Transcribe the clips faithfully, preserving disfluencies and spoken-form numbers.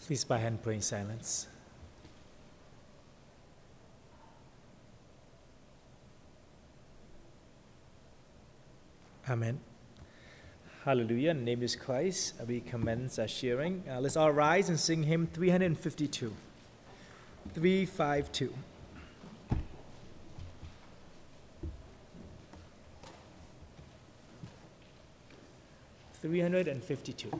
Please bow and pray in silence. Amen. Hallelujah. In the name of Christ, we commence our sharing. Uh, let's all rise and sing hymn three fifty-two. three fifty-two. three fifty-two.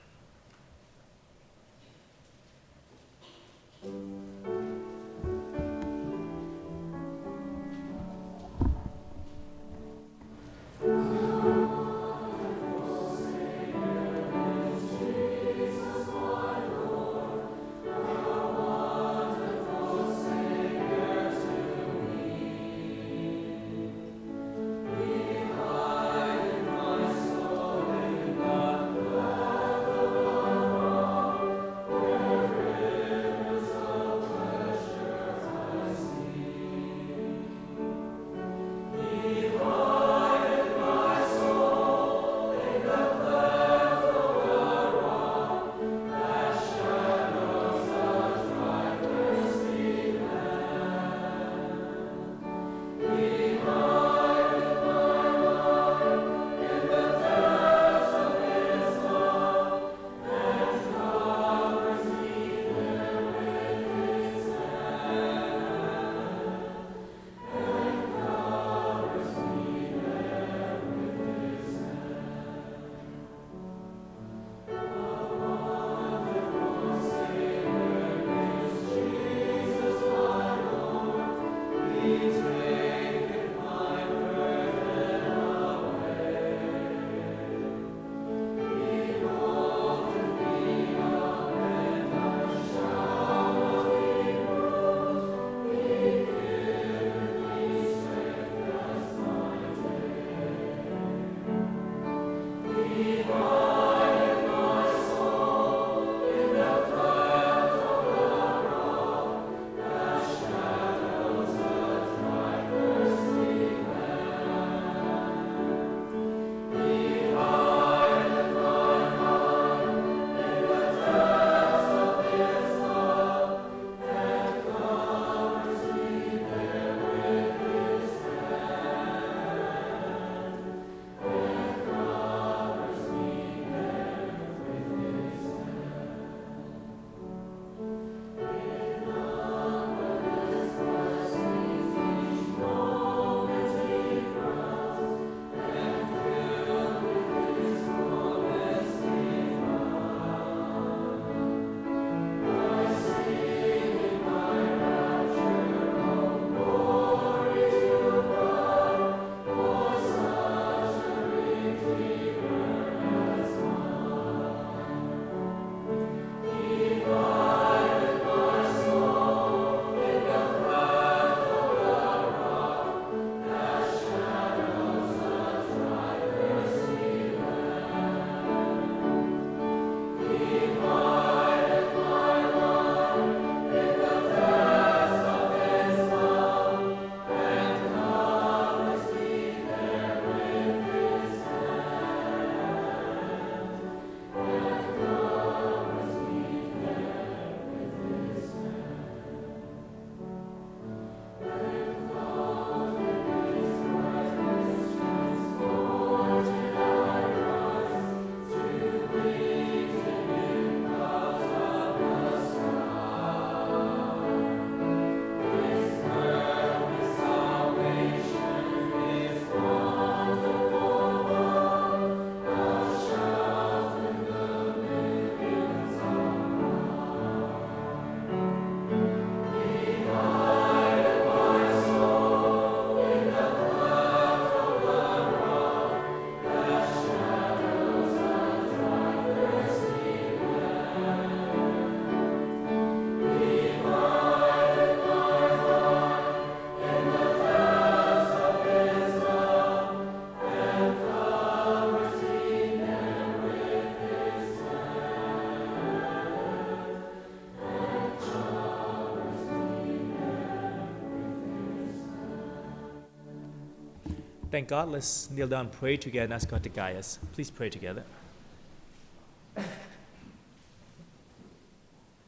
Thank God. Let's kneel down and pray together and ask God to guide us. Please pray together.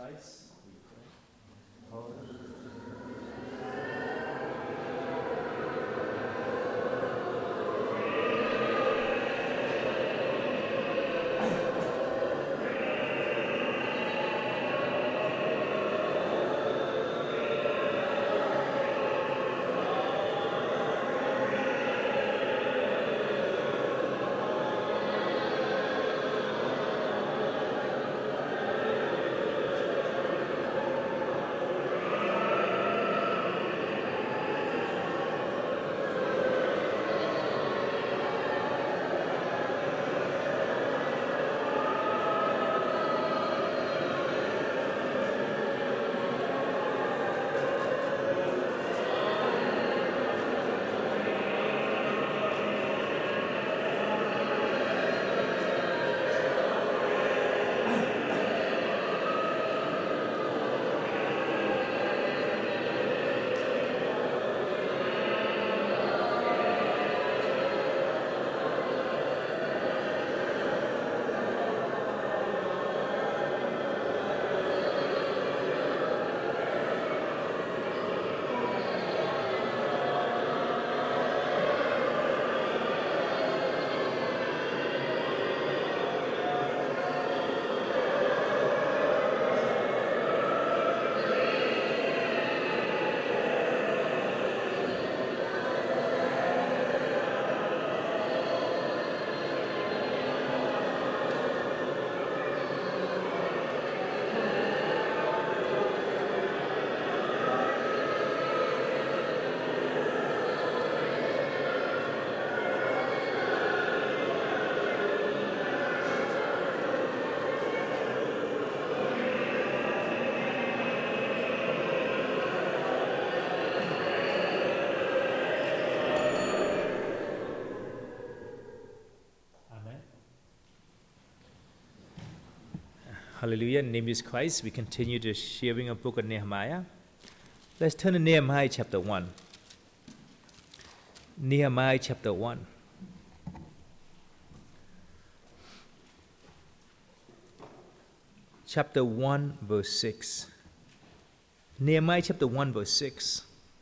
Christ, we pray. Holy. Hallelujah. In the name of Christ, we continue to sharing a book of Nehemiah. Let's turn to Nehemiah chapter one. Nehemiah chapter one. Chapter one, verse six. Nehemiah chapter one, verse six.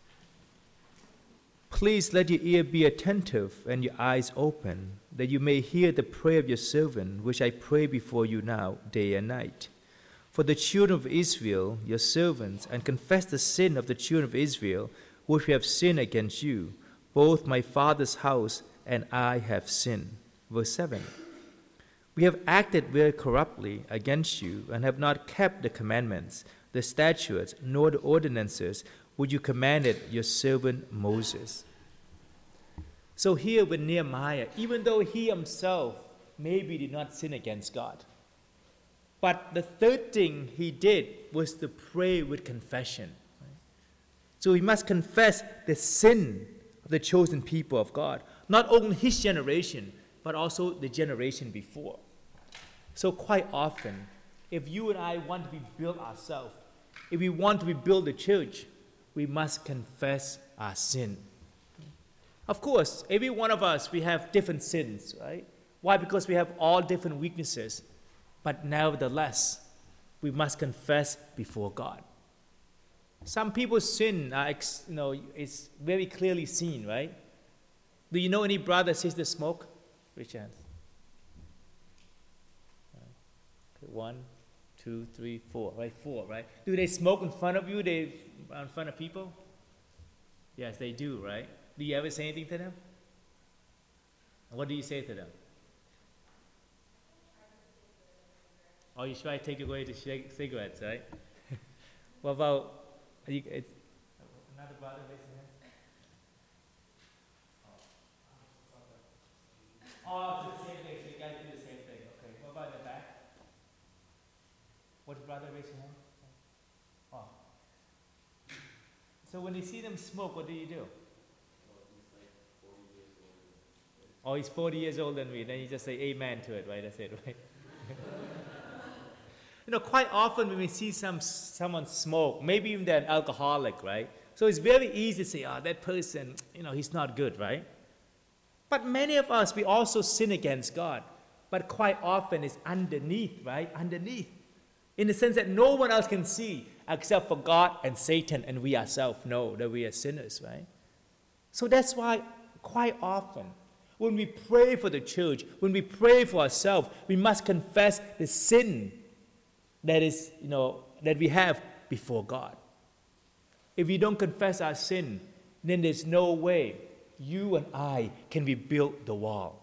Please let your ear be attentive and your eyes open, that you may hear the prayer of your servant, which I pray before you now, day and night. For the children of Israel, your servants, and confess the sin of the children of Israel, which we have sinned against you. Both my father's house and I have sinned. Verse seven. We have acted very corruptly against you, and have not kept the commandments, the statutes, nor the ordinances which you commanded your servant Moses. So here with Nehemiah, even though he himself maybe did not sin against God, but the third thing he did was to pray with confession. So he must confess the sin of the chosen people of God, not only his generation, but also the generation before. So quite often, if you and I want to rebuild ourselves, if we want to rebuild the church, we must confess our sin. Of course, every one of us, we have different sins, right? Why? Because we have all different weaknesses. But nevertheless, we must confess before God. Some people's sin, are, you know, is very clearly seen, right? Do you know any brother sister smoke? Raise your hands. Okay, one, two, three, four, right? Four, right? Do they smoke in front of you? They in front of people? Yes, they do, right? Do you ever say anything to them? And what do you say to them? Oh, you try to take away the cigarettes, right? What about are you, it's, another brother raise your hand? Oh, it's the same thing. So you guys do the same thing. Okay. What about in the back? What brother raise your hand? Oh. So when you see them smoke, what do you do? Oh, he's forty years older than me. Then you just say amen to it, right? That's it, right? You know, quite often when we see some someone smoke, maybe even they're an alcoholic, right? So it's very easy to say, oh, that person, you know, he's not good, right? But many of us, we also sin against God. But quite often it's underneath, right? Underneath. in the sense that no one else can see except for God and Satan, and we ourselves know that we are sinners, right? So that's why quite often when we pray for the church, when we pray for ourselves, we must confess the sin that is, you know, that we have before God. If we don't confess our sin, then there's no way you and I can rebuild the wall.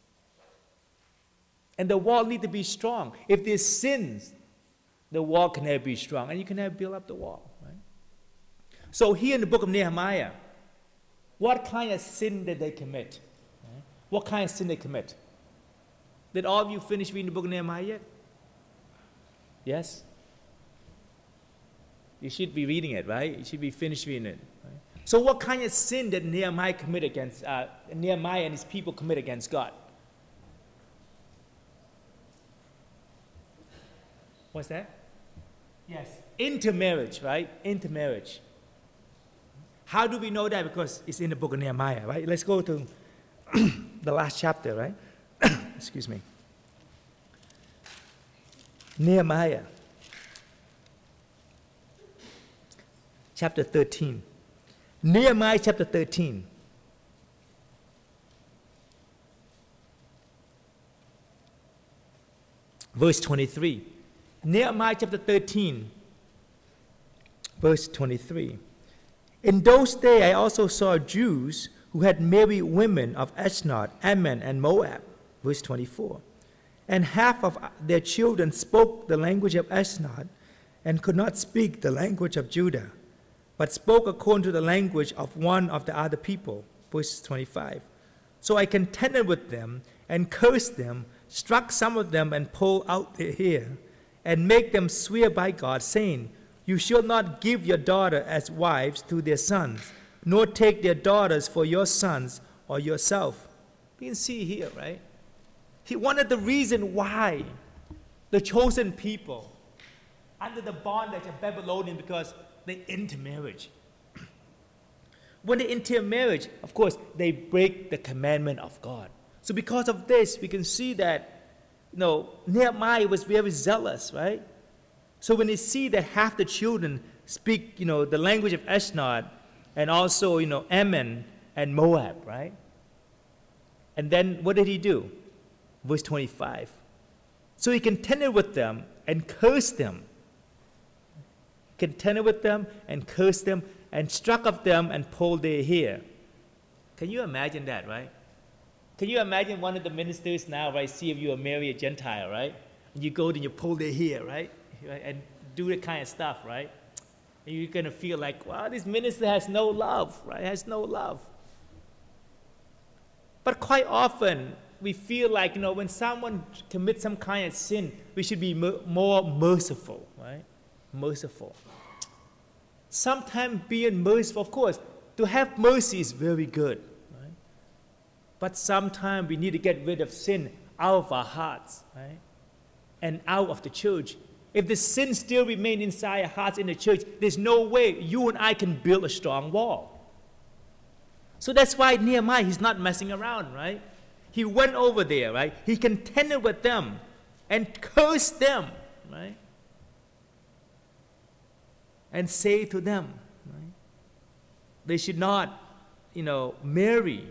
And the wall needs to be strong. If there's sins, the wall can never be strong, and you can never build up the wall. Right? So here in the book of Nehemiah, what kind of sin did they commit? Right? What kind of sin they commit? Did all of you finish reading the book of Nehemiah yet? Yes? You should be reading it, right? You should be finished reading it. Right? So what kind of sin did Nehemiah commit against, uh, Nehemiah and his people commit against God? What's that? Yes. Intermarriage, right? Intermarriage. How do we know that? Because it's in the book of Nehemiah, right? Let's go to the last chapter, right? Excuse me. Nehemiah, chapter thirteen. Nehemiah chapter thirteen. Verse twenty-three. Nehemiah chapter thirteen, verse twenty-three. In those days I also saw Jews who had married women of Ashdod, Ammon, and Moab. Verse twenty-four. And half of their children spoke the language of Ashdod and could not speak the language of Judah, but spoke according to the language of one of the other people. Verse twenty-five. So I contended with them and cursed them, struck some of them and pulled out their hair, and make them swear by God, saying, you shall not give your daughter as wives to their sons, nor take their daughters for your sons or yourself. You can see here, right? He wanted the reason why the chosen people under the bondage of Babylonian, because they intermarriage. When they intermarriage, of course, they break the commandment of God. So because of this, we can see that you know, Nehemiah was very zealous, right? So when they see that half the children speak, you know, the language of Ashdod, and also, you know, Ammon and Moab, right? And then what did he do? Verse twenty-five. So he contended with them and cursed them. Contended with them and cursed them and struck of them and pulled their hair. Can you imagine that, right? Can you imagine one of the ministers now, right, see if you are marry a Gentile, right? And you go and you pull their hair, right? And do that kind of stuff, right? And you're going to feel like, wow, this minister has no love, right? Has no love. But quite often, we feel like, you know, when someone commits some kind of sin, we should be mer- more merciful, right? Merciful. Sometimes being merciful, of course, to have mercy is very good. But sometimes we need to get rid of sin out of our hearts, right? And out of the church. If the sin still remains inside our hearts in the church, there's no way you and I can build a strong wall. So that's why Nehemiah, he's not messing around, right? He went over there, right? He contended with them and cursed them, right? And say to them, right? They should not, you know, marry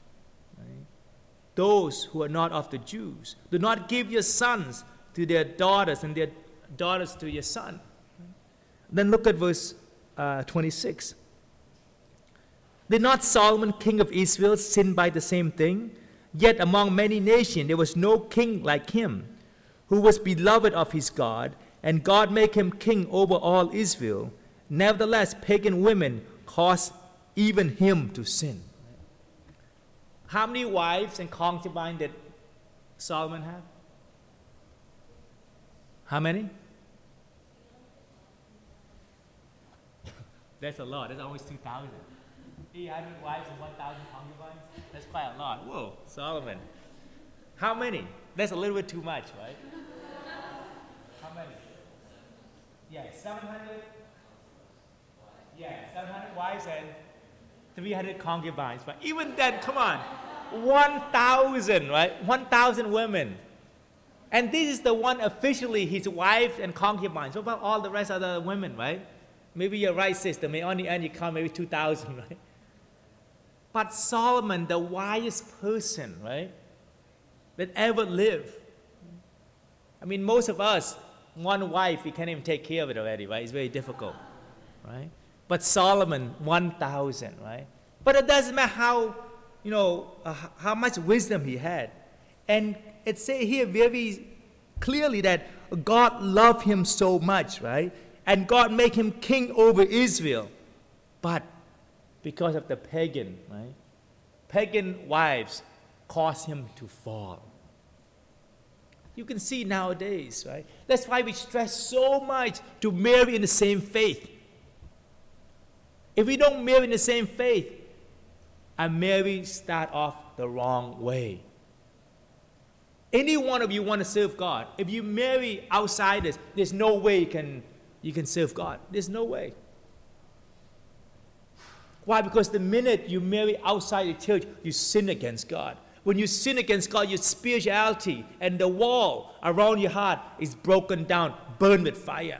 those who are not of the Jews. Do not give your sons to their daughters and their daughters to your son. Then look at verse uh, twenty-six. Did not Solomon, king of Israel, sin by the same thing? Yet among many nations there was no king like him, who was beloved of his God, and God made him king over all Israel. Nevertheless, pagan women caused even him to sin. How many wives and concubines did Solomon have? How many? That's a lot. That's almost two thousand. eight hundred wives and one thousand concubines? That's quite a lot. Whoa, Solomon. How many? That's a little bit too much, right? How many? Yeah, seven hundred? Yeah, seven hundred wives and three hundred concubines. But even then, come on, one thousand, right? one thousand women. And this is the one officially his wife and concubines. What about all the rest of the women, right? Maybe you're right, sister. May on the end you count maybe two thousand, right? But Solomon, the wisest person, right, that ever lived. I mean, most of us, one wife, we can't even take care of it already, right? It's very difficult, right? But Solomon, one thousand, right? But it doesn't matter how, you know, uh, how much wisdom he had. And it says here very clearly that God loved him so much, right? And God made him king over Israel. But because of the pagan, right? Pagan wives caused him to fall. You can see nowadays, right? That's why we stress so much to marry in the same faith. If we don't marry in the same faith, our marriage start off the wrong way. Any one of you want to serve God. If you marry outsiders, there's no way you can, you can serve God. There's no way. Why? Because the minute you marry outside the church, you sin against God. When you sin against God, your spirituality and the wall around your heart is broken down, burned with fire.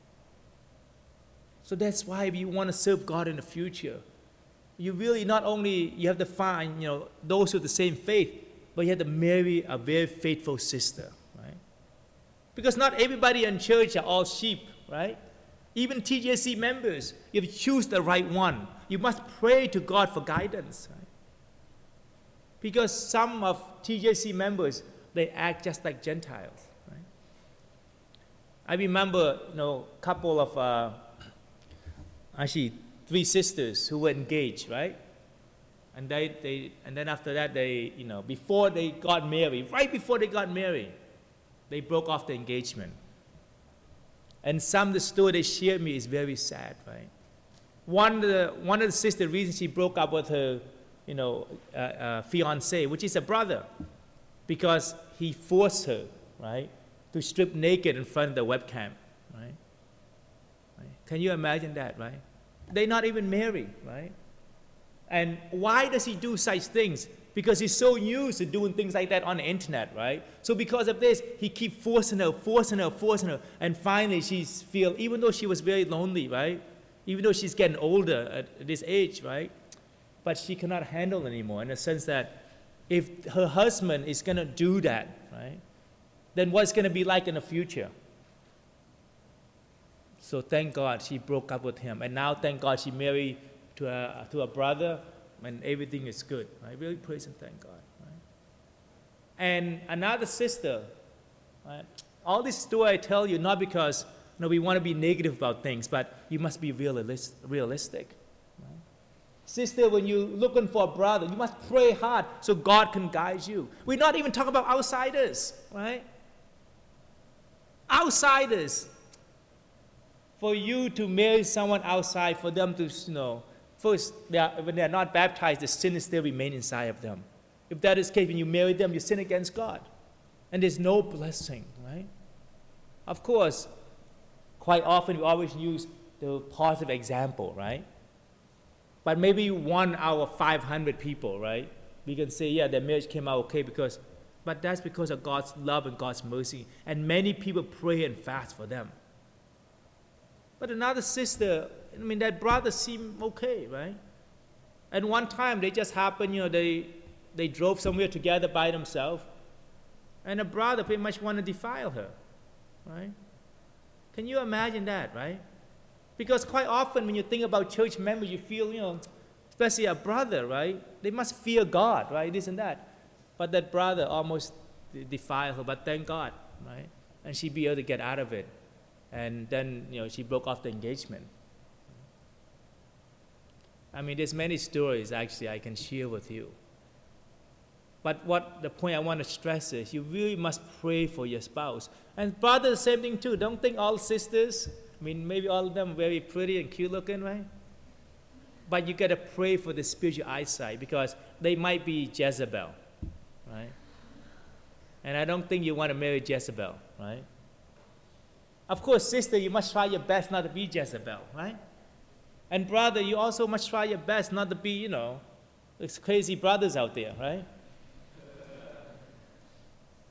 So that's why if you want to serve God in the future, you really not only, you have to find, you know, those with the same faith, but you have to marry a very faithful sister, right? Because not everybody in church are all sheep, right? Even T J C members, you have to choose the right one. You must pray to God for guidance, right? Because some of T J C members, they act just like Gentiles, right? I remember, you know, a couple of, uh, actually three sisters who were engaged, right? And they, they, and then after that, they, you know, before they got married, right before they got married, they broke off the engagement. And some of the story they shared me is very sad, right? One of the, one of the sisters, the reason she broke up with her, you know, uh, uh, fiance, which is a brother, because he forced her, right, to strip naked in front of the webcam, right? Right? Can you imagine that, right? They're not even married, right? And why does he do such things? Because he's so used to doing things like that on the internet, right? So because of this, he keeps forcing her, forcing her, forcing her, and finally she feels, even though she was very lonely, right? Even though she's getting older at this age, right? But she cannot handle it anymore, in the sense that if her husband is going to do that, right, then what's going to be like in the future? So thank God she broke up with him. And now thank God she married to a, to a brother, and everything is good. I really praise and thank God. Right? And another sister, right? All this story I tell you, not because you know, we want to be negative about things, but you must be realist, realistic. Right? Sister, when you're looking for a brother, you must pray hard so God can guide you. We're not even talking about outsiders, right? Outsiders. For you to marry someone outside, for them to, you know, first, they are, when they are not baptized, the sin still remains inside of them. If that is the case, when you marry them, you sin against God. And there's no blessing, right? Of course, quite often we always use the positive example, right? But maybe one out of five hundred people, right? We can say, yeah, their marriage came out okay because, but that's because of God's love and God's mercy. And many people pray and fast for them. But another sister, I mean, that brother seemed okay, right? And one time they just happened, you know, they, they drove somewhere together by themselves, and the brother pretty much wanted to defile her, right? Can you imagine that, right? Because quite often when you think about church members, you feel, you know, especially a brother, right? They must fear God, right? This and that. But that brother almost defiled her, but thank God, right? And she be able to get out of it. And then, you know, she broke off the engagement. I mean, there's many stories, actually, I can share with you. But what the point I want to stress is, you really must pray for your spouse. And brothers, the same thing too. Don't think all sisters, I mean, maybe all of them very pretty and cute looking, right? But you got to pray for the spiritual eyesight, because they might be Jezebel, right? And I don't think you want to marry Jezebel, right? Of course, sister, you must try your best not to be Jezebel, right? And brother, you also must try your best not to be, you know, these crazy brothers out there, right?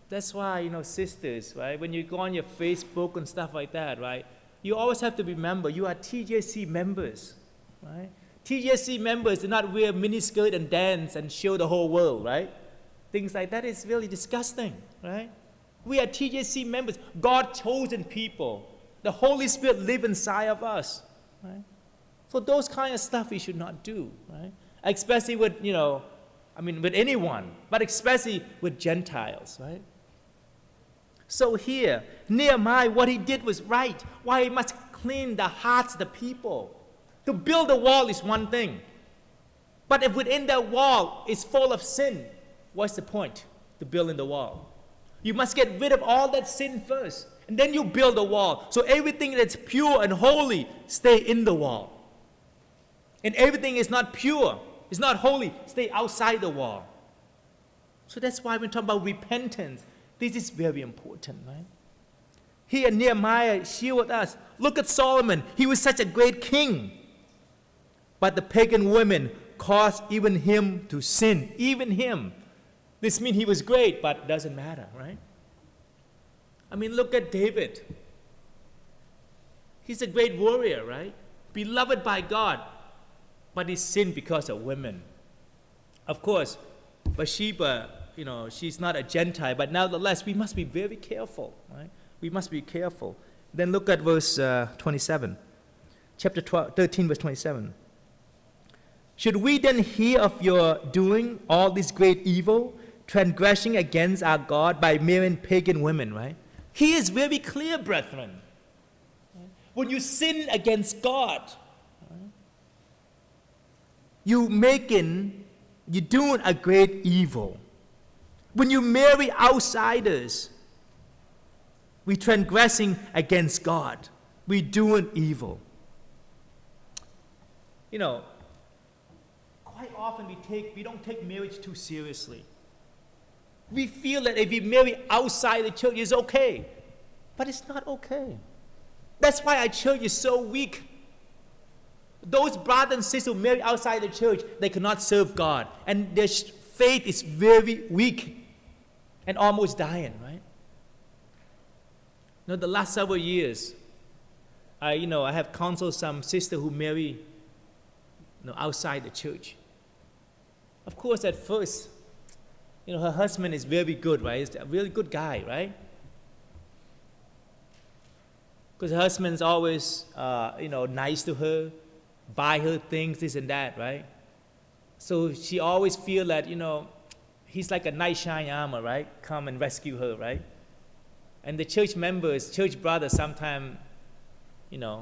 That's why, you know, sisters, right? When you go on your Facebook and stuff like that, right? You always have to remember you are T J C members, right? T J C members do not wear miniskirt and dance and show the whole world, right? Things like that is really disgusting, right? We are T J C members, God chosen people. The Holy Spirit lives inside of us, right? So those kind of stuff we should not do, right? Especially with, you know, I mean, with anyone, but especially with Gentiles, right? So here, Nehemiah, what he did was right. Why he must clean the hearts of the people. To build a wall is one thing. But if within that wall is full of sin, what's the point to building the wall? You must get rid of all that sin first, and then you build a wall. So everything that's pure and holy stay in the wall. And everything is not pure, is not holy, stay outside the wall. So that's why when we talk about repentance, this is very important, right? Here Nehemiah showed us, look at Solomon. He was such a great king. But the pagan women caused even him to sin, even him. This means he was great, but doesn't matter, right? I mean, look at David. He's a great warrior, right? Beloved by God, but he sinned because of women. Of course, Bathsheba, you know, she's not a Gentile, but nevertheless, we must be very careful, right? We must be careful. Then look at verse uh, twenty-seven. Chapter twelve, thirteen, verse twenty-seven. Should we then hear of your doing all this great evil, transgressing against our God by marrying pagan women, right? He is very clear, brethren. When you sin against God, you making, you're doing a great evil. When you marry outsiders, we transgressing against God. We doing evil. You know, quite often we take we don't take marriage too seriously. We feel that if we marry outside the church, it's okay. But it's not okay. That's why our church is so weak. Those brothers and sisters who marry outside the church, they cannot serve God. And their faith is very weak and almost dying, right? You know, the last several years, I, you know, I have counseled some sister who marry, you know, outside the church. Of course, at first, you know, her husband is very good, right? He's a really good guy, right? Because her husband's always, uh, you know, nice to her, buy her things, this and that, right? So she always feel that, you know, he's like a knight shine armor, right? Come and rescue her, right? And the church members, church brothers, sometimes, you know,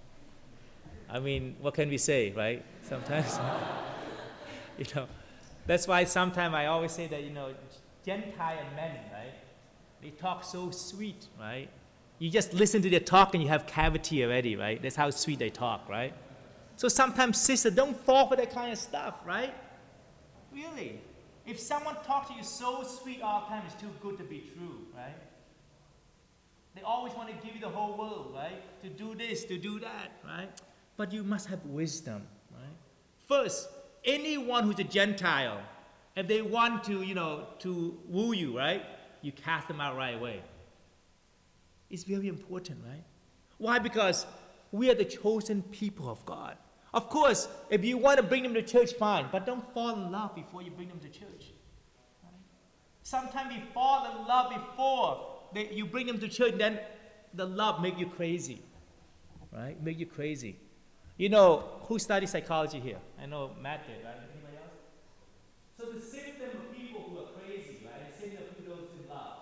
I mean, what can we say, right? Sometimes, you know, that's why sometimes I always say that, you know, Gentile men, right? They talk so sweet, right? You just listen to their talk and you have cavity already, right? That's how sweet they talk, right? So sometimes, sister, don't fall for that kind of stuff, right? Really. If someone talks to you so sweet all the time, it's too good to be true, right? They always want to give you the whole world, right? To do this, to do that, right? But you must have wisdom, right? First, anyone who's a Gentile, if they want to, you know, to woo you, right? You cast them out right away. It's very important, right? Why? Because we are the chosen people of God. Of course, if you want to bring them to church, fine, but don't fall in love before you bring them to church. Right? Sometimes we fall in love before they, you bring them to church, then the love make you crazy, right? Make you crazy. You know, who studies psychology here? I know Matt did, right? Anybody else? So the symptom of people who are crazy, right? The symptom of those who love.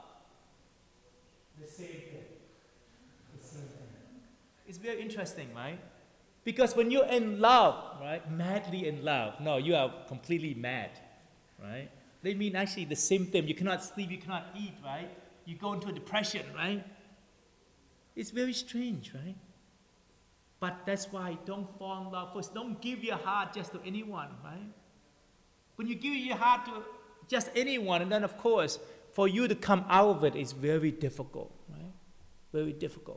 The same thing. The same thing. It's very interesting, right? Because when you're in love, right, madly in love, no, you are completely mad, right? They mean actually the symptom. You cannot sleep, you cannot eat, right? You go into a depression, right? It's very strange, right? But that's why don't fall in love first. Don't give your heart just to anyone, right? When you give your heart to just anyone, and then of course, for you to come out of it is very difficult, right? Very difficult.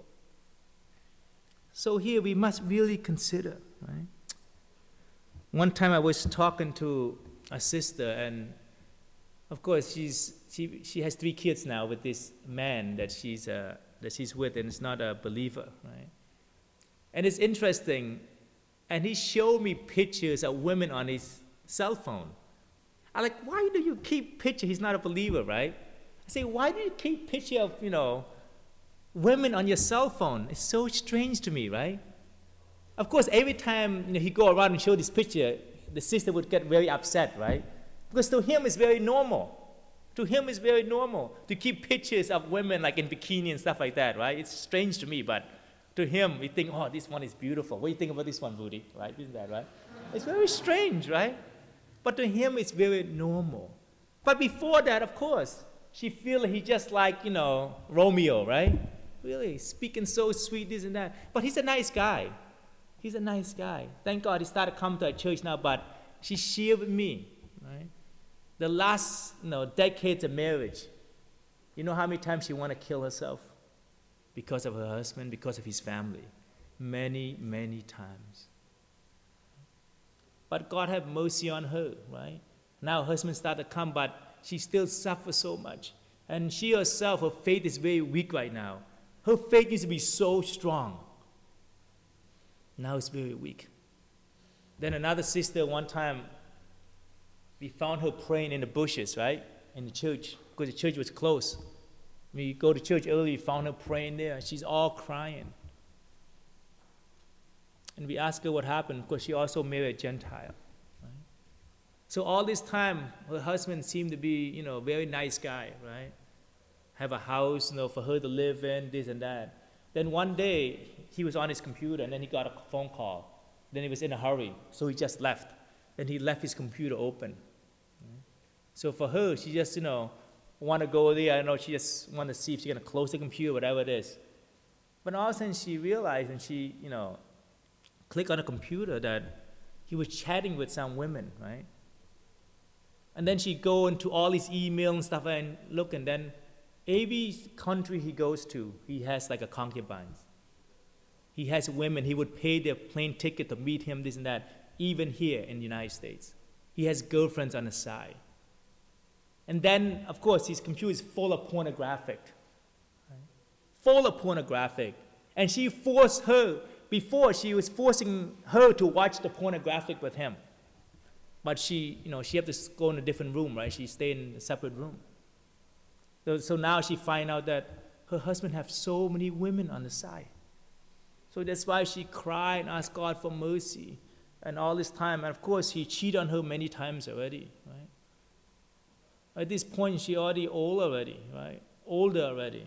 So here we must really consider, right? One time I was talking to a sister, and Of course, she's, she, she has three kids now with this man that she's, uh, that she's with, and is not a believer, right? And it's interesting, and he showed me pictures of women on his cell phone. I'm like, why do you keep pictures? He's not a believer, right? I say, why do you keep picture of, you know, women on your cell phone? It's so strange to me, right? Of course, every time, you know, he go around and show this picture, the sister would get very upset, right? Because to him, it's very normal. To him, it's very normal to keep pictures of women like in bikini and stuff like that, right? It's strange to me, but to him, we think, oh, this one is beautiful. What do you think about this one, Rudy? Right? Isn't that right? It's very strange, right? But to him, it's very normal. But before that, of course, she feel he just like, you know, Romeo, right? Really, speaking so sweet, this and that. But he's a nice guy. He's a nice guy. Thank God he started coming to our church now, but she shared with me, right? The last, you know, decades of marriage, you know how many times she wanted to kill herself? Because of her husband, because of his family. Many, many times. But God have mercy on her, right? Now her husband started to come, but she still suffers so much. And she herself, her faith is very weak right now. Her faith used to be so strong. Now it's very weak. Then another sister, one time, we found her praying in the bushes, right? In the church, because the church was closed. We go to church early, we found her praying there. She's all crying. And we asked her what happened, because she also married a Gentile. Right? So all this time, her husband seemed to be, you know, a very nice guy, right? Have a house, you know, for her to live in, this and that. Then one day, he was on his computer, and then he got a phone call. Then he was in a hurry, so he just left. Then he left his computer open. Right? So for her, she just, you know, want to go there. I don't know, she just want to see if she's going to close the computer, whatever it is. But all of a sudden, she realized, and she, you know, clicked on the computer that he was chatting with some women, right? And then she go into all his email and stuff and look, and then every country he goes to, he has like a concubines. He has women, he would pay their plane ticket to meet him, this and that, even here in the United States. He has girlfriends on the side. And then, of course, his computer is full of pornographic. Right? Full of pornographic. And she forced her, before she was forcing her to watch the pornographic with him. But she, you know, she had to go in a different room, right? She stayed in a separate room. So, so now she find out that her husband have so many women on the side. So that's why she cried and asked God for mercy. And all this time, and of course, he cheated on her many times already, right? At this point, she already old already, right? Older already.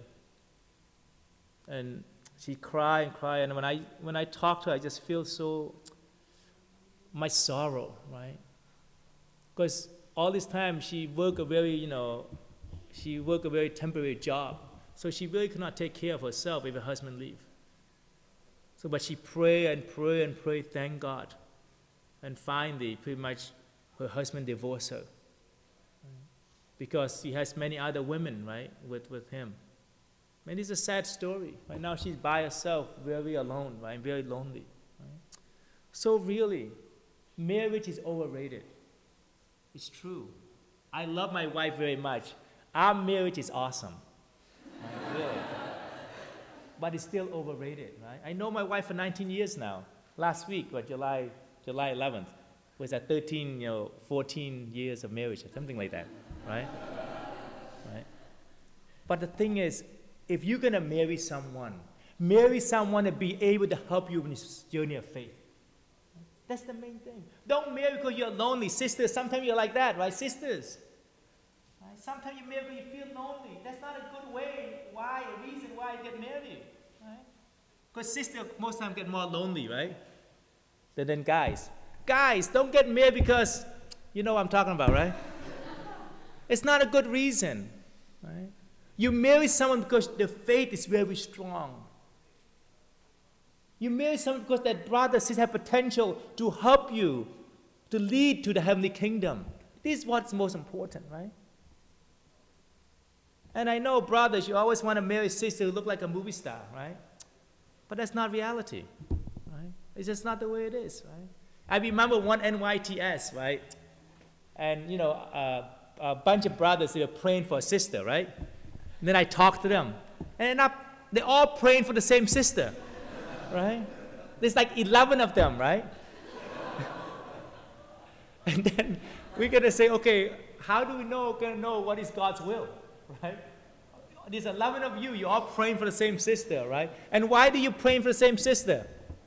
And she cried and cried, and when I when I talk to her, I just feel so, my sorrow, right? Because all this time, she worked a very, you know, she worked a very temporary job. So she really could not take care of herself if her husband leave. So, but she prayed and prayed and prayed, thank God. And finally, pretty much, her husband divorced her. Because he has many other women, right, with, with him. And it's a sad story. Right now, she's by herself, very alone, right, very lonely. Right? So really, marriage is overrated. It's true. I love my wife very much. Our marriage is awesome. Right, really. But it's still overrated, right? I know my wife for nineteen years now. Last week, what, July, July eleventh, was at thirteen, you know, fourteen years of marriage, or something like that, right? Right? But the thing is, if you're going to marry someone, marry someone to be able to help you in this journey of faith. That's the main thing. Don't marry because you're lonely. Sisters, sometimes you're like that, right? Sisters. Right? Sometimes you marry because you feel lonely. That's not a good way, why, a reason why you get married. Right? Because sisters most times get more lonely, right? Than, than guys. Guys, don't get married because, you know what I'm talking about, right? It's not a good reason, right? You marry someone because the faith is very strong. You marry someone because that brother sister have potential to help you, to lead to the heavenly kingdom. This is what's most important, right? And I know, brothers, you always want to marry a sister who look like a movie star, right? But that's not reality, right? It's just not the way it is, right? I remember one N Y T S, right? And, you know, uh, a bunch of brothers, they were praying for a sister, right? And then I talked to them. And end up, they're all praying for the same sister, right? There's like eleven of them, right? And then we're going to say, okay, how do we know, going to know what is God's will, right? There's eleven of you, you're all praying for the same sister, right? And why do you praying for the same sister?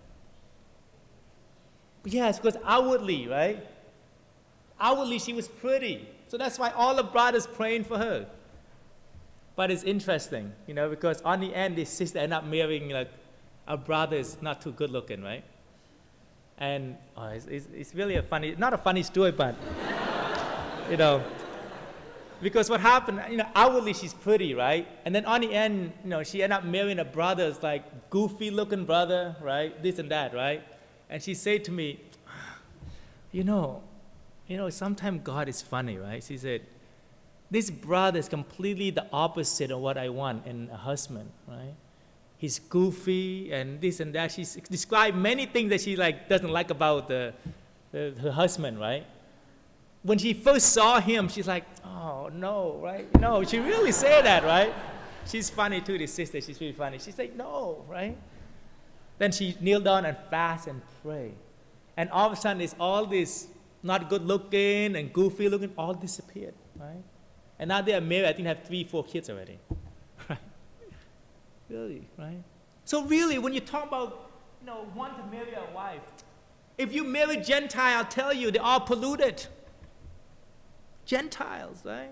Yes, because outwardly, right? Outwardly, she was pretty. So that's why all the brothers praying for her. But it's interesting, you know, because on the end, this sister ended up marrying, like, a brother is not too good looking, right? And oh, it's, it's, it's really a funny, not a funny story, but, you know, because what happened, you know, outwardly she's pretty, right? And then on the end, you know, she ended up marrying a brother, it's like goofy looking brother, right? This and that, right? And she said to me, you know, you know, sometimes God is funny, right? She said, this brother is completely the opposite of what I want in a husband, right? He's goofy and this and that. She's described many things that she like doesn't like about the, the, her husband, right? When she first saw him, she's like, oh, no, right? No, she really said that, right? She's funny too, this sister. She's really funny. She's like, no, right? Then she kneeled down and fast and pray. And all of a sudden, it's all this not good looking and goofy looking, all disappeared, right? And now they are married, I think have three, four kids already, right? Really, right? So really, when you talk about, you know, want to marry a wife, if you marry Gentile, I'll tell you, they're all polluted. Gentiles, right?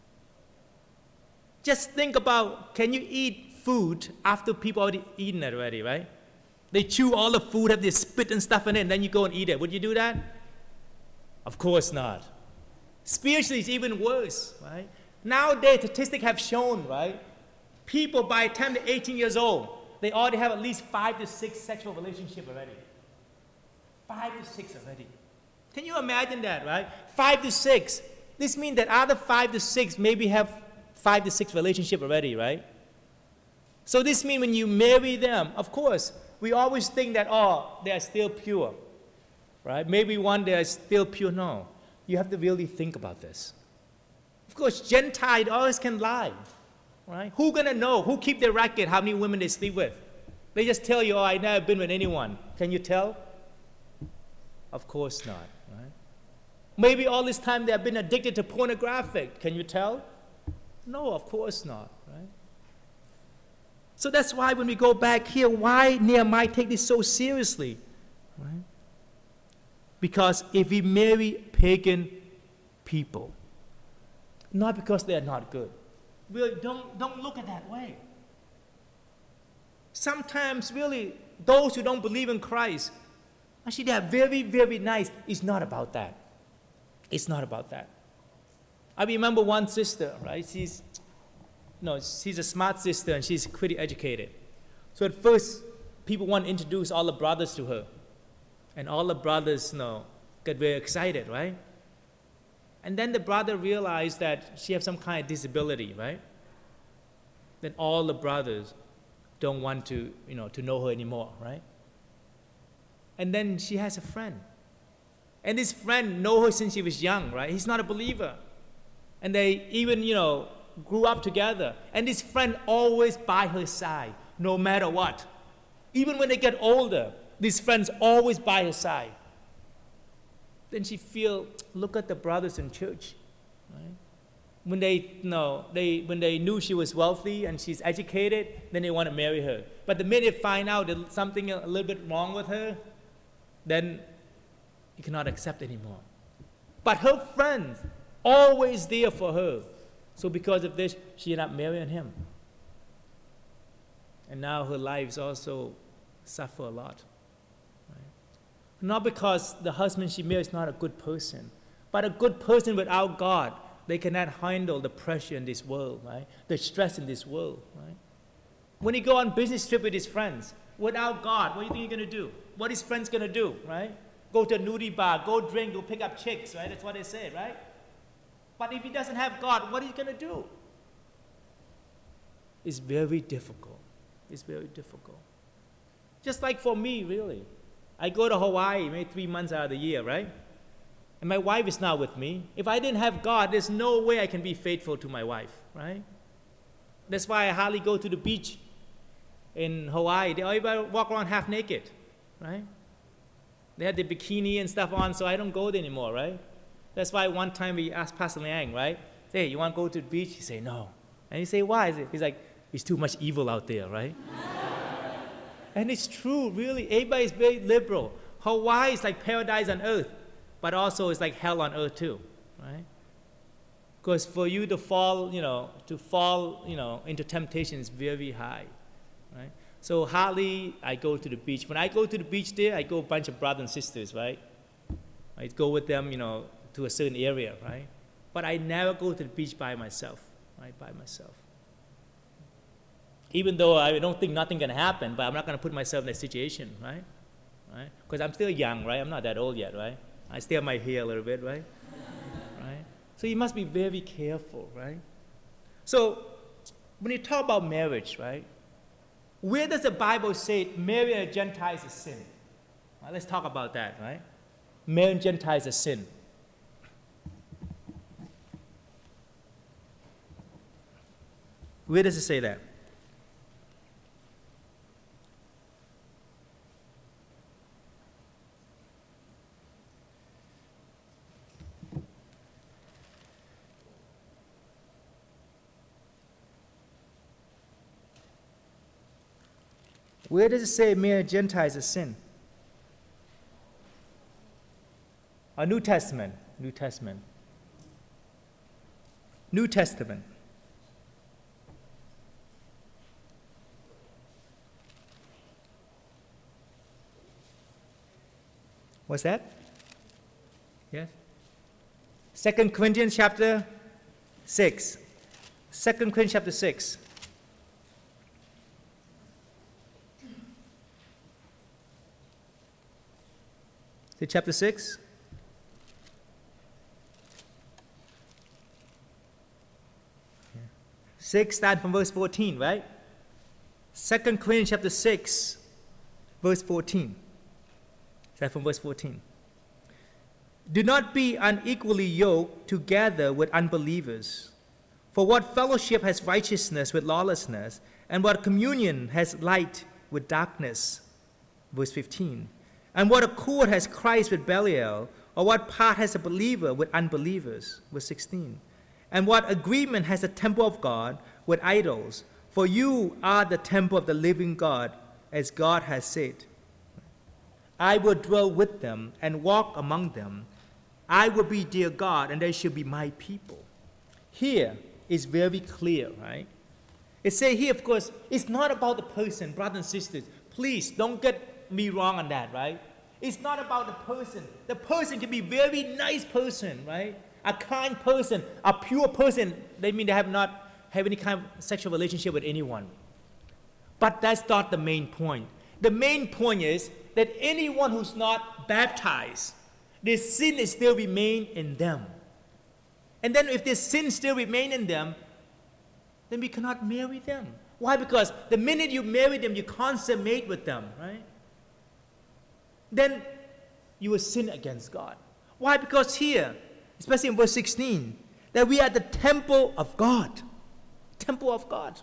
Just think about, can you eat food after people already eaten it already, right? They chew all the food, have this spit and stuff in it, and then you go and eat it. Would you do that? Of course not. Spiritually, it's even worse, right? Nowadays, statistics have shown, right? People, by the time they're eighteen years old, they already have at least five to six sexual relationships already. Five to six already. Can you imagine that, right? Five to six. This means that other five to six maybe have five to six relationships already, right? So this means when you marry them, of course, we always think that, oh, they are still pure, right? Maybe one they are still pure. No, you have to really think about this. Of course, Gentiles always can lie, right? Who gonna know? Who keep their record? How many women they sleep with? They just tell you, oh, I never been with anyone. Can you tell? Of course not, right? Maybe all this time they have been addicted to pornographic. Can you tell? No, of course not, right? So that's why when we go back here, why Nehemiah take this so seriously, right? Because if we marry pagan people, not because they are not good, really don't, don't look at that way. Sometimes really those who don't believe in Christ, actually they are very, very nice. It's not about that. It's not about that. I remember one sister, right? She's, no, she's a smart sister and she's pretty educated. So at first, people want to introduce all the brothers to her. And all the brothers, you know, get very excited, right? And then the brother realized that she has some kind of disability, right? Then all the brothers don't want to, you know, to know her anymore, right? And then she has a friend. And this friend know her since she was young, right? He's not a believer. And they even, you know, grew up together. And this friend always by her side, no matter what. Even when they get older, this friend's always by her side. Then she feel, look at the brothers in church, right? When they, you know, they, when they knew she was wealthy and she's educated, then they want to marry her. But the minute they find out that something a little bit wrong with her, then you cannot accept anymore. But her friends, always there for her. So because of this, she ended up marrying him. And now her lives also suffer a lot. Right? Not because the husband she married is not a good person, but a good person without God, they cannot handle the pressure in this world, right? The stress in this world, right? When he go on business trip with his friends, without God, what do you think you're going to do? What is friends going to do, right? Go to a nudie bar, go drink, go pick up chicks, right? That's what they say, right? But if he doesn't have God, what are you going to do? It's very difficult. It's very difficult. Just like for me, really. I go to Hawaii maybe three months out of the year, right? And my wife is not with me. If I didn't have God, there's no way I can be faithful to my wife, right? That's why I hardly go to the beach in Hawaii. They everybody walk around half naked, right? They had the bikini and stuff on, so I don't go there anymore, right? That's why one time we asked Pastor Liang, right? Say, hey, you want to go to the beach? He say, no. And he say, why? He's like, it's too much evil out there, right? And it's true, really. Everybody is very liberal. Hawaii is like paradise on earth, but also it's like hell on earth too, right? Because for you to fall, you know, to fall, you know, into temptation is very high, right? So hardly I go to the beach. When I go to the beach there, I go a bunch of brothers and sisters, right? I go with them, you know, to a certain area, right? But I never go to the beach by myself, right? By myself. Even though I don't think nothing can happen, but I'm not going to put myself in that situation, right? Right? Because I'm still young, right? I'm not that old yet, right? I still have my hair a little bit, right? Right? So you must be very careful, right? So when you talk about marriage, right? Where does the Bible say marrying a Gentile is a sin? Right, let's talk about that, right? Marrying Gentiles is a sin. Where does it say that? Where does it say marrying Gentiles is a sin? Or New Testament. New Testament. New Testament. What's that? Yes? Second Corinthians chapter six. Second Corinthians chapter six. Is it chapter six? six, start from verse fourteen, right? Second Corinthians chapter six, verse fourteen. Start from verse fourteen. Do not be unequally yoked together with unbelievers. For what fellowship has righteousness with lawlessness, and what communion has light with darkness? Verse fifteen. And what accord has Christ with Belial, or what part has a believer with unbelievers? Verse sixteen. And what agreement has the temple of God with idols? For you are the temple of the living God, as God has said. I will dwell with them and walk among them. I will be their God, and they shall be my people. Here is very clear, right? It says here, of course, it's not about the person, brothers and sisters. Please don't get me wrong on that, right? It's not about the person. The person can be a very nice person, right? A kind person, a pure person. They mean they have not have any kind of sexual relationship with anyone. But that's not the main point. The main point is that anyone who's not baptized, their sin is still remain in them. And then if their sin still remain in them, then we cannot marry them. Why? Because the minute you marry them, you consummate with them, right? Then you will sin against God. Why? Because here, especially in verse sixteen, that we are the temple of God. Temple of God.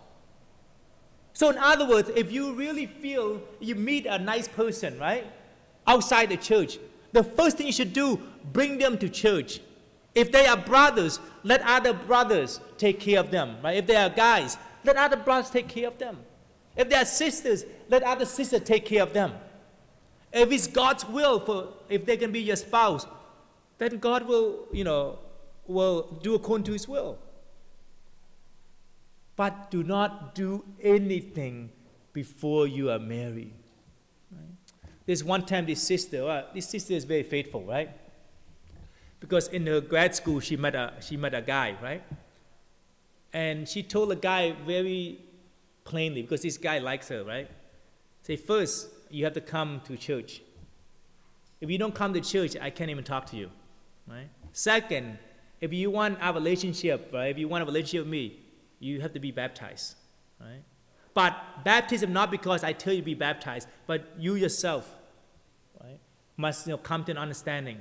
So in other words, if you really feel you meet a nice person, right, outside the church, the first thing you should do, bring them to church. If they are brothers, let other brothers take care of them, right? If they are guys, let other brothers take care of them. If they are sisters, let other sisters take care of them. If it's God's will for, if they can be your spouse, then God will, you know, will do according to His will. But do not do anything before you are married. Right? There's one time this sister, well, this sister is very faithful, right? Because in her grad school, she met a she met a guy, right? And she told the guy very plainly, because this guy likes her, right? Say, first, you have to come to church. If you don't come to church, I can't even talk to you, right? Second, if you want a relationship, right? If you want a relationship with me, you have to be baptized, right? But baptism not because I tell you to be baptized, but you yourself, right, must, you know, come to an understanding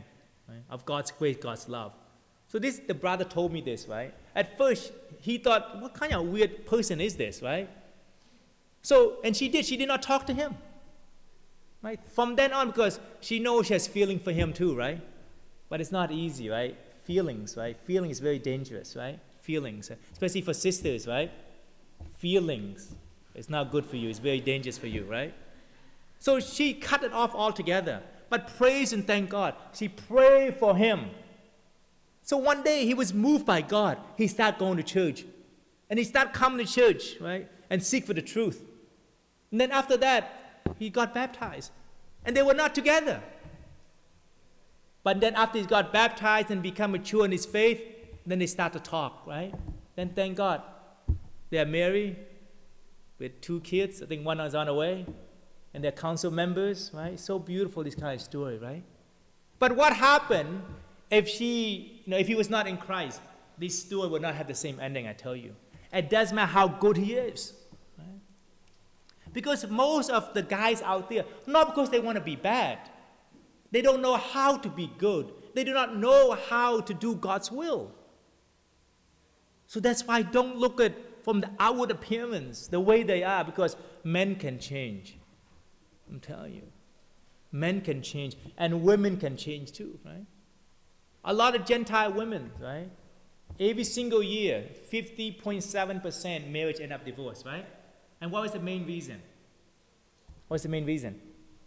right? Of God's grace, God's love. So this, the brother told me this, right? At first, he thought, what kind of weird person is this, right? So, and she did, she did not talk to him, right? From then on, because she knows she has feeling for him too, right? But it's not easy, right? Feelings, right? Feeling is very dangerous, right? Feelings, especially for sisters, right? Feelings, it's not good for you. It's very dangerous for you, right? So she cut it off altogether. But praise and thank God, she prayed for him. So one day he was moved by God. He started going to church. And he started coming to church, right? And seek for the truth. And then after that, he got baptized. And they were not together. But then after he got baptized and become mature in his faith, then they start to talk, right? Then thank God, they are married with two kids. I think one is on the way. And they're council members, right? So beautiful, this kind of story, right? But what happened if she, you know, if he was not in Christ? This story would not have the same ending, I tell you. It doesn't matter how good he is, right? Because most of the guys out there, not because they want to be bad, they don't know how to be good. They do not know how to do God's will. So that's why don't look at from the outward appearance, the way they are, because men can change. I'm telling you. Men can change, and women can change too, right? A lot of Gentile women, right? Every single year, fifty point seven percent marriage end up divorce, right? And what was the main reason? What's the main reason?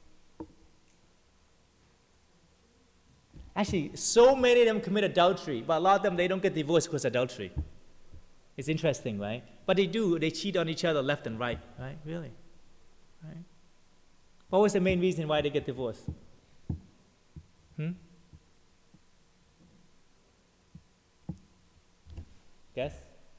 Actually, so many of them commit adultery, but a lot of them, they don't get divorced because of adultery. It's interesting, right? But they do. They cheat on each other left and right, right? Really? Right? What was the main reason why they get divorced? Hmm? Guess?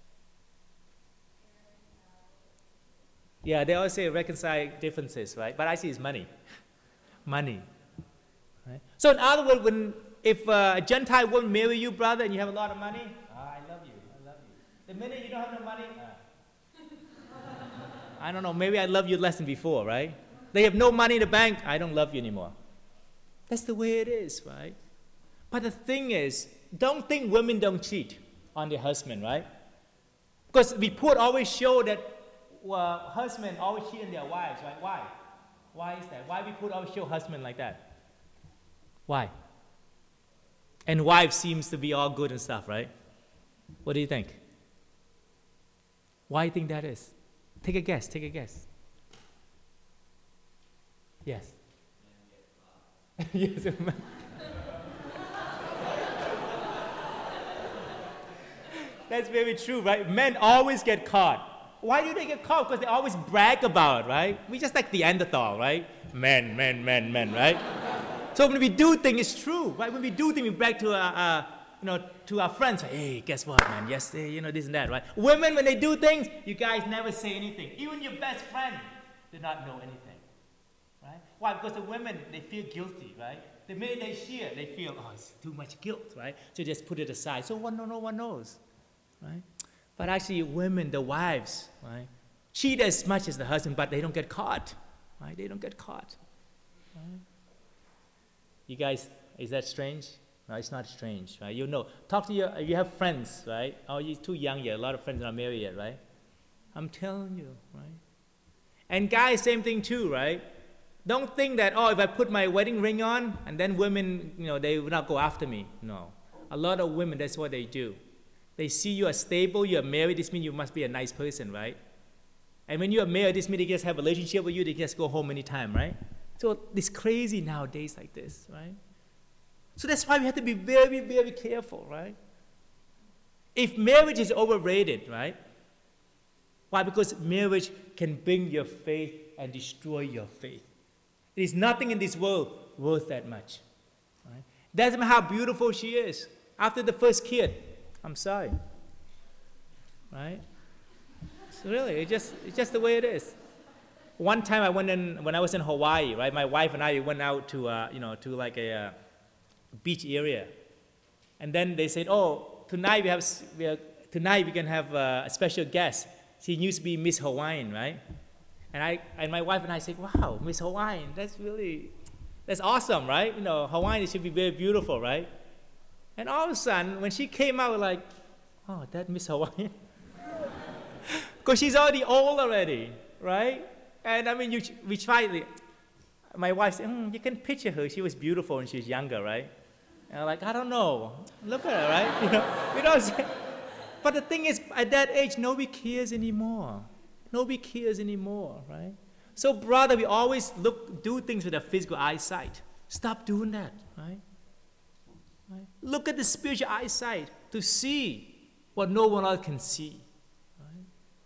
Yeah, they always say reconcile differences, right? But I see it's money. Money. Right? So in other words, when, if uh, a Gentile woman marry you, brother, and you have a lot of money, ah, I love you, I love you. The minute you don't have no money, ah. I don't know, maybe I love you less than before, right? They have no money in the bank, I don't love you anymore. That's the way it is, right? But the thing is, don't think women don't cheat on their husband, right? Because report always show that well, husbands always cheat on their wives, right? Why? Why is that? Why report always show husband like that? Why? And wife seems to be all good and stuff, right? What do you think? Why do you think that is? Take a guess, take a guess. Yes. Yes. That's very true, right? Men always get caught. Why do they get caught? Because they always brag about it, right? We just like Neanderthal, right? Men, men, men, men, right? So when we do things, it's true, right? When we do things, we brag to our, uh, you know, to our friends. Hey, guess what, man? Yesterday, you know, this and that, right? Women, when they do things, you guys never say anything. Even your best friend did not know anything, right? Why? Because the women, they feel guilty, right? The minute they share, they feel, oh, it's too much guilt, right? So just put it aside. So one, no, no one knows, right? But actually, women, the wives, right, cheat as much as the husband, but they don't get caught, right? They don't get caught. Right? You guys, is that strange? No, it's not strange, right? You know, talk to your, you have friends, right? Oh, you're too young yet. A lot of friends are not married yet, right? I'm telling you, right? And guys, same thing too, right? Don't think that, oh, if I put my wedding ring on, and then women, you know, they will not go after me. No. A lot of women, that's what they do. They see you are stable, you are married, this means you must be a nice person, right? And when you are married, this means they just have a relationship with you, they just go home anytime, right? So it's crazy nowadays like this, right? So that's why we have to be very, very careful, right? If marriage is overrated, right? Why? Because marriage can bring your faith and destroy your faith. There is nothing in this world worth that much. Right? Doesn't matter how beautiful she is. After the first kid, I'm sorry. Right? So really, it's just, it's just the way it is. One time I went in, when I was in Hawaii, right? My wife and I went out to, uh, you know, to like a uh, beach area. And then they said, oh, tonight we have, we are, tonight we can have uh, a special guest. She used to be Miss Hawaiian, right? And I and my wife and I said, wow, Miss Hawaiian, that's really, That's awesome, right? You know, Hawaiian should be very beautiful, right? And all of a sudden, when she came out, we're like, oh, that Miss Hawaiian? Because she's already old already, right? And I mean, you, we tried, my wife said, mm, you can picture her. She was beautiful when she was younger, right? And I'm like, I don't know. Look at her, right? You know, you know what I'm saying? But the thing is, at that age, nobody cares anymore. Nobody cares anymore, right? So, brother, we always look, do things with a physical eyesight. Stop doing that, right? right? Look at the spiritual eyesight to see what no one else can see. Right?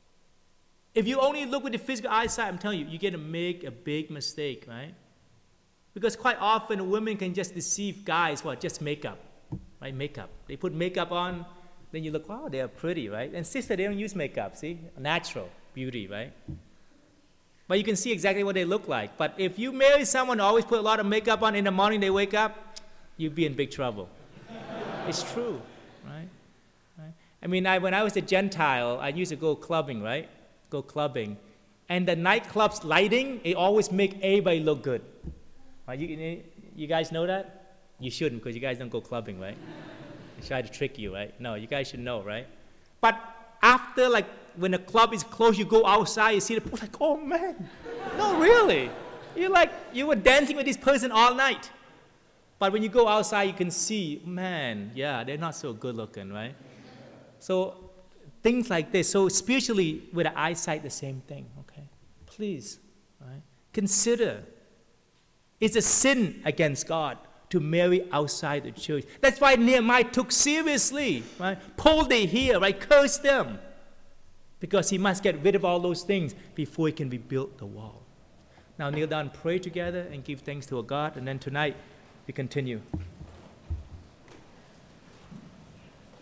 If you only look with the physical eyesight, I'm telling you, you're going to make a big mistake, right? Because quite often, women can just deceive guys, what, just makeup, right? Makeup. They put makeup on, then you look, wow, they're pretty, right? And sister, they don't use makeup, see? Natural beauty, right? But you can see exactly what they look like. But if you marry someone who always put a lot of makeup on in the morning they wake up, you'd be in big trouble. It's true, right? right? I mean, I, when I was a Gentile, I used to go clubbing, right? Go clubbing. And the nightclub's lighting, it always make everybody look good. Right? You, you guys know that? You shouldn't, because you guys don't go clubbing, right? They try to trick you, right? No, you guys should know, right? But after, like, when the club is closed, you go outside, you see the people, like, oh, man. No, really. You're like, you were dancing with this person all night. But when you go outside, you can see, man, yeah, they're not so good looking, right? So things like this. So spiritually, with the eyesight, the same thing, okay? Please, right? Consider, it's a sin against God to marry outside the church. That's why Nehemiah took seriously, right? Pulled their hair, right? Cursed them. Because he must get rid of all those things before he can rebuild the wall. Now kneel down, pray together, and give thanks to our God. And then tonight, we continue.